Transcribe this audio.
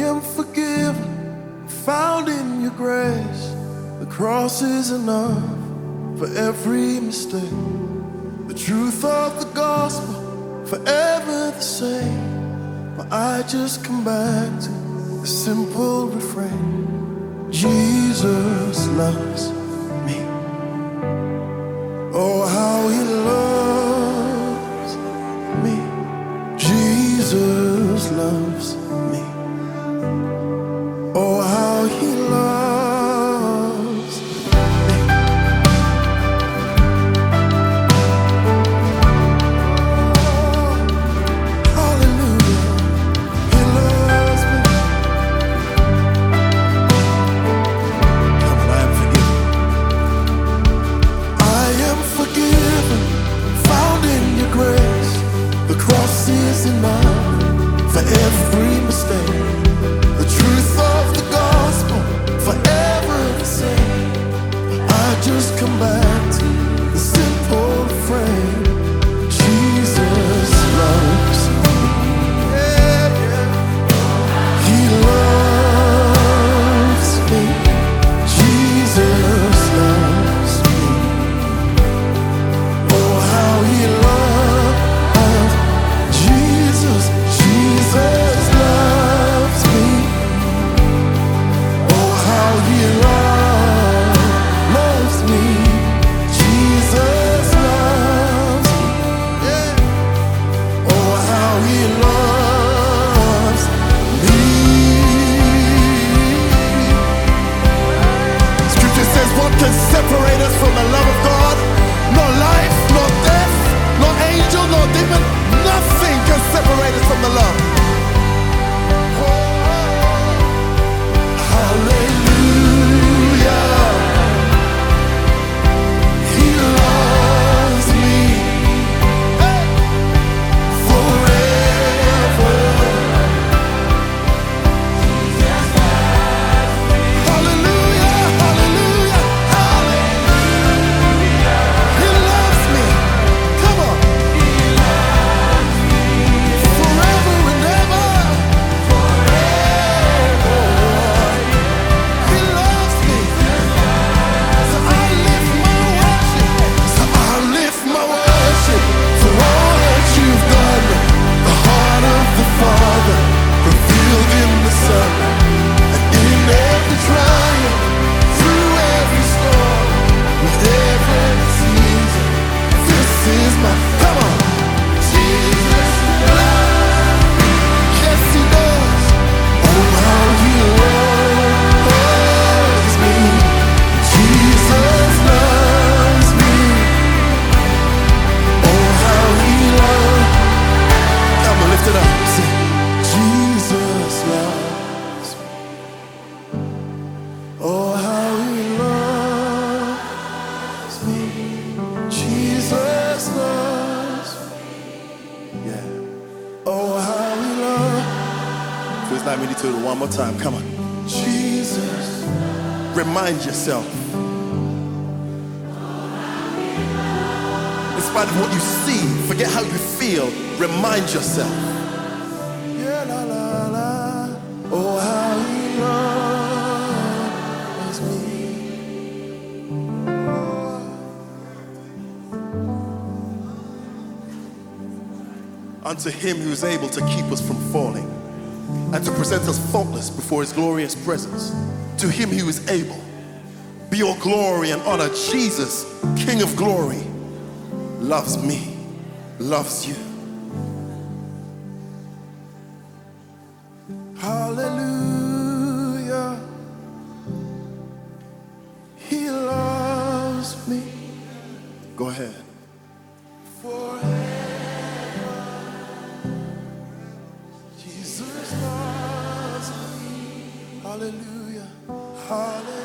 am forgiven, found in your grace. The cross is enough for every mistake. The truth of the gospel, forever the same. But I just come back to the simple refrain. Jesus loves me. Oh, how he loves me. Jesus loves me. Oh, how he loves me. Hallelujah, he loves me. Come on, I am forgiven, found in your grace. The cross is enough for every mistake. The truth of the gospel, forever the same. I just come back to the simple refrain. Jesus loves me. Yeah, yeah. He loves me. Jesus loves me. Oh, how he loves Jesus. Jesus loves me. Oh, how he loves me. Jesus loves me. Yeah. Oh, how he loves me. Scripture says, what can separate us from the love of God? No life, no death, no angel, no demon. Nothing can separate us from the love. Hallelujah. He loves me forever. Hallelujah, hallelujah, hallelujah. He loves me. Come on. Forever and ever. He loves me. So I lift my worship. So I lift my worship for all that you've done. The heart of the Father revealed in the Son. And in every trial, through every storm, whatever season, this is my, come on. Jesus loves me. Yes, he does. Oh, how he loves me. Jesus loves me. Oh, how he loves. Come on, lift it up. Sing. Jesus loves me. Oh, how he loves me. Jesus loves me. Yeah. Oh, how he loves. Feels like we need to do it one more time. Come on. Jesus. Remind yourself. In spite of what you see, forget how you feel. Remind yourself. Yeah, la, la, la. Oh, how he loves me. Unto him who is able to keep us from falling and to present us faultless before his glorious presence. To him who is able, be all glory and honor. Jesus, King of glory, loves me, loves you. Hallelujah. He loves me. Go ahead. Forever. Jesus loves me. Hallelujah. Hallelujah.